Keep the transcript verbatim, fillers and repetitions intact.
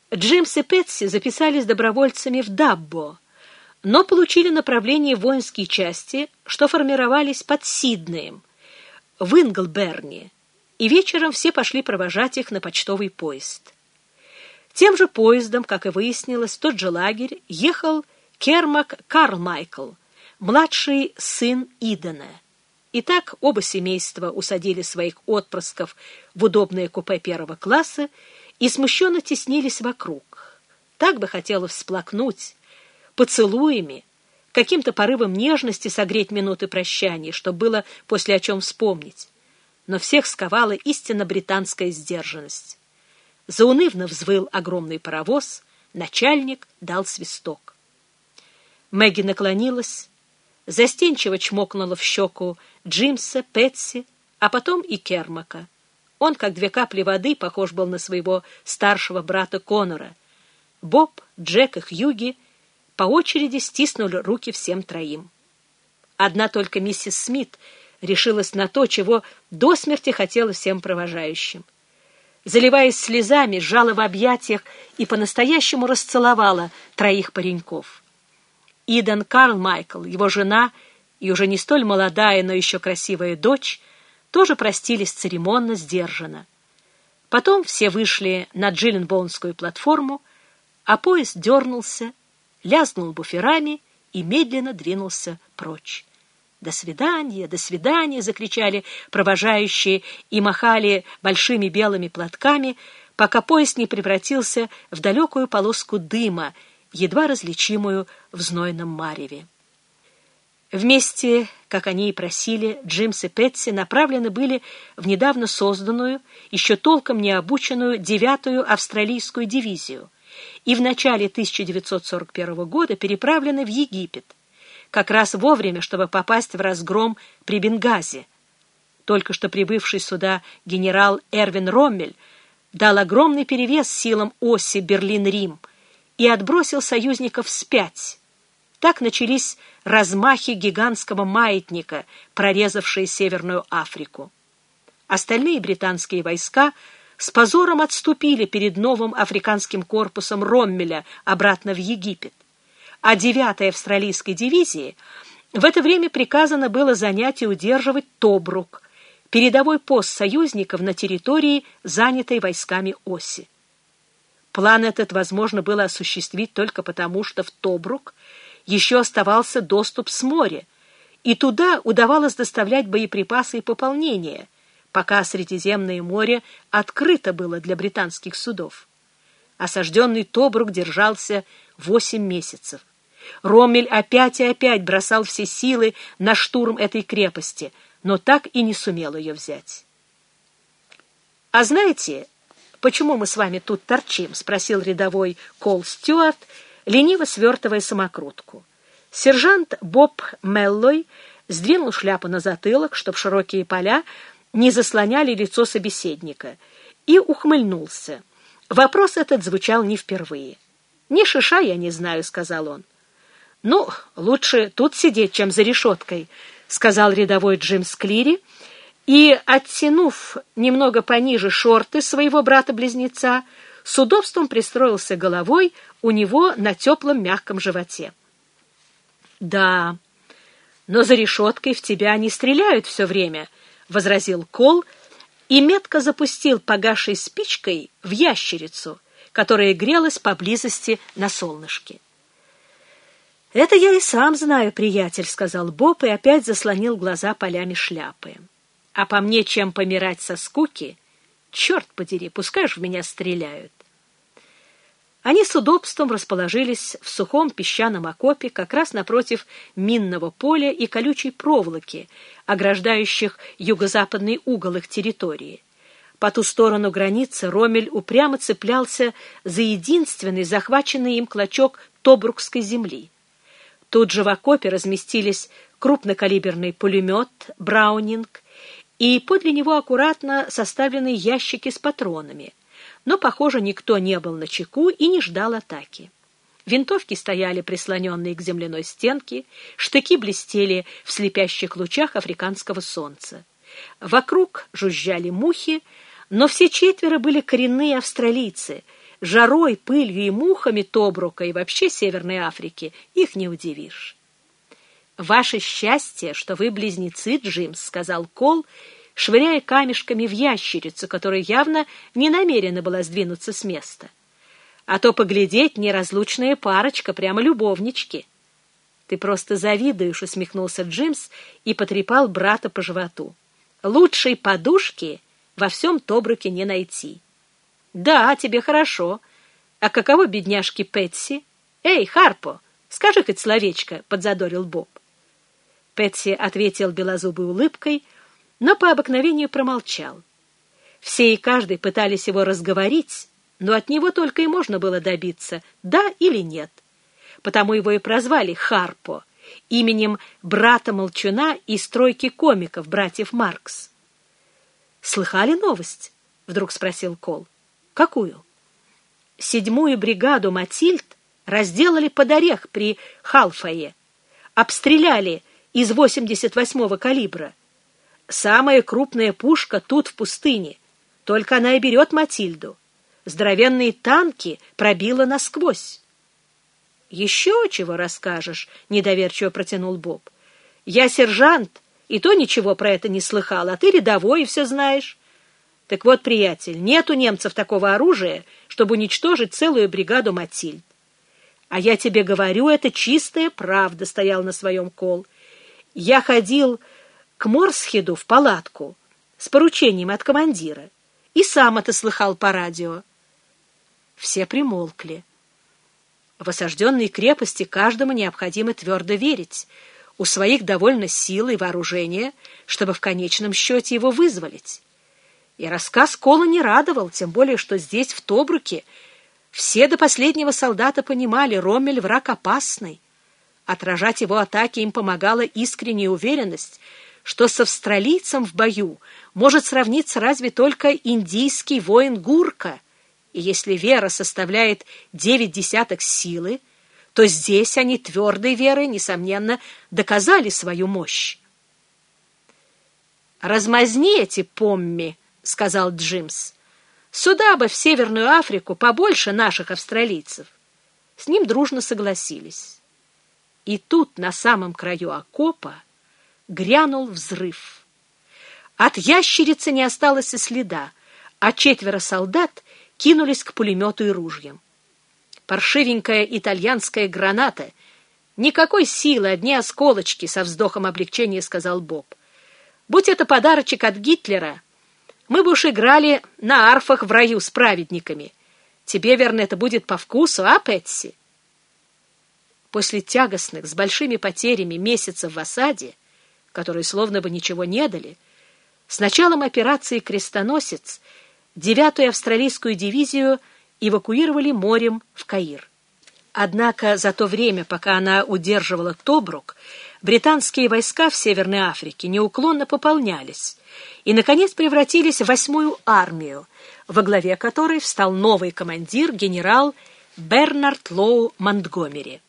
Джимс и Пэтси записались добровольцами в Даббо, но получили направление в воинские части, что формировались под Сиднеем, в Инглберне, и вечером все пошли провожать их на почтовый поезд. Тем же поездом, как и выяснилось, в тот же лагерь ехал Кермак Карлмайкл, младший сын Идена. Итак, оба семейства усадили своих отпрысков в удобное купе первого класса и смущенно теснились вокруг. Так бы хотелось всплакнуть, поцелуями, каким-то порывом нежности согреть минуты прощания, чтобы было после о чем вспомнить. Но всех сковала истинно британская сдержанность. Заунывно взвыл огромный паровоз, начальник дал свисток. Мэгги наклонилась, застенчиво чмокнула в щеку Джимса, Пэтси, а потом и Кермака. Он, как две капли воды, похож был на своего старшего брата Конора. Боб, Джек и Хьюги по очереди стиснули руки всем троим. Одна только миссис Смит решилась на то, чего до смерти хотела всем провожающим. Заливаясь слезами, сжала в объятиях и по-настоящему расцеловала троих пареньков. Иден Карлмайкл, его жена и уже не столь молодая, но еще красивая дочь, тоже простились церемонно, сдержанно. Потом все вышли на Джилленбоунскую платформу, а поезд дернулся, лязнул буферами и медленно двинулся прочь. «До свидания, до свидания!» — закричали провожающие и махали большими белыми платками, пока поезд не превратился в далекую полоску дыма, едва различимую в знойном мареве. Вместе, как они и просили, Джимс и Пэтси направлены были в недавно созданную, еще толком не обученную девятую австралийскую дивизию и в начале тысяча девятьсот сорок первого года переправлены в Египет, как раз вовремя, чтобы попасть в разгром при Бенгази. Только что прибывший сюда генерал Эрвин Роммель дал огромный перевес силам оси Берлин-Рим и отбросил союзников вспять. Так начались размахи гигантского маятника, прорезавшие Северную Африку. Остальные британские войска с позором отступили перед новым африканским корпусом Роммеля обратно в Египет, а девятой австралийской дивизии в это время приказано было занять и удерживать Тобрук, передовой пост союзников на территории, занятой войсками оси. План этот возможно было осуществить только потому, что в Тобрук еще оставался доступ с моря, и туда удавалось доставлять боеприпасы и пополнения, пока Средиземное море открыто было для британских судов. Осажденный Тобрук держался восемь месяцев. Роммель опять и опять бросал все силы на штурм этой крепости, но так и не сумел ее взять. «А знаете, почему мы с вами тут торчим?» — спросил рядовой Кол Стюарт, лениво свертывая самокрутку. Сержант Боб Меллой сдвинул шляпу на затылок, чтобы широкие поля не заслоняли лицо собеседника, и ухмыльнулся. Вопрос этот звучал не впервые. «Ни шиша я не знаю», — сказал он. «Ну, лучше тут сидеть, чем за решеткой», — сказал рядовой Джимс Клири, и, оттянув немного пониже шорты своего брата-близнеца, с удобством пристроился головой у него на теплом мягком животе. «Да, но за решеткой в тебя не стреляют все время», — возразил Кол и метко запустил погасшей спичкой в ящерицу, которая грелась поблизости на солнышке. «Это я и сам знаю, приятель», — сказал Боб и опять заслонил глаза полями шляпы. «А по мне, чем помирать со скуки? Черт подери, пускай ж в меня стреляют». Они с удобством расположились в сухом песчаном окопе как раз напротив минного поля и колючей проволоки, ограждающих юго-западный угол их территории. По ту сторону границы Роммель упрямо цеплялся за единственный захваченный им клочок Тобрукской земли. Тут же в окопе разместились крупнокалиберный пулемет «Браунинг» и подле него аккуратно составленные ящики с патронами. Но, похоже, никто не был начеку и не ждал атаки. Винтовки стояли прислоненные к земляной стенке, штыки блестели в слепящих лучах африканского солнца. Вокруг жужжали мухи, но все четверо были коренные австралийцы, жарой, пылью и мухами Тобрука и вообще Северной Африки их не удивишь. «Ваше счастье, что вы близнецы, Джимс», — сказал Кол, швыряя камешками в ящерицу, которая явно не намерена была сдвинуться с места. «А то поглядеть неразлучная парочка, прямо любовнички». «Ты просто завидуешь», — усмехнулся Джимс и потрепал брата по животу. «Лучшей подушки во всем Тобруке не найти». «Да, тебе хорошо. А каково бедняжке Пэтси? Эй, Харпо, скажи хоть словечко», — подзадорил Боб. Пэтси ответил белозубой улыбкой, но по обыкновению промолчал. Все и каждый пытались его разговорить, но от него только и можно было добиться «да» или «нет». Потому его и прозвали Харпо, именем брата-молчуна из тройки комиков братьев Маркс. «Слыхали новость?» — вдруг спросил Кол. «Какую?» «Седьмую бригаду Матильд разделали под орех при Халфае, обстреляли из восемьдесят восьмого калибра. Самая крупная пушка тут, в пустыне, только она и берет Матильду. Здоровенные танки пробило насквозь». «Еще чего расскажешь?» — недоверчиво протянул Боб. «Я сержант, и то ничего про это не слыхал, а ты рядовой и все знаешь. Так вот, приятель, нет у немцев такого оружия, чтобы уничтожить целую бригаду Матильд». «А я тебе говорю, это чистая правда», — стоял на своем Кол. «Я ходил к Морсхеду в палатку с поручением от командира, и сам это слыхал по радио». Все примолкли. В осажденной крепости каждому необходимо твердо верить. У своих довольно сил и вооружения, чтобы в конечном счете его вызволить. И рассказ Кола не радовал, тем более, что здесь, в Тобруке, все до последнего солдата понимали, Роммель — враг опасный. Отражать его атаки им помогала искренняя уверенность, что с австралийцем в бою может сравниться разве только индийский воин Гурка. И если вера составляет девять десяток силы, то здесь они твердой верой, несомненно, доказали свою мощь. «Размазни эти помми», — сказал Джимс. «Сюда бы, в Северную Африку, побольше наших австралийцев». С ним дружно согласились. И тут, на самом краю окопа, грянул взрыв. От ящерицы не осталось и следа, а четверо солдат кинулись к пулемету и ружьям. Паршивенькая итальянская граната. Никакой силы, одни осколочки, со вздохом облегчения сказал Боб. Будь это подарочек от Гитлера, мы бы уж играли на арфах в раю с праведниками. Тебе, верно, это будет по вкусу, а, Пэтси? После тягостных, с большими потерями месяцев в осаде, которые словно бы ничего не дали, с началом операции «Крестоносец» девятую австралийскую дивизию эвакуировали морем в Каир. Однако за то время, пока она удерживала Тобрук, британские войска в Северной Африке неуклонно пополнялись и, наконец, превратились в восьмую армию, во главе которой встал новый командир генерал Бернард Лоу Монтгомери.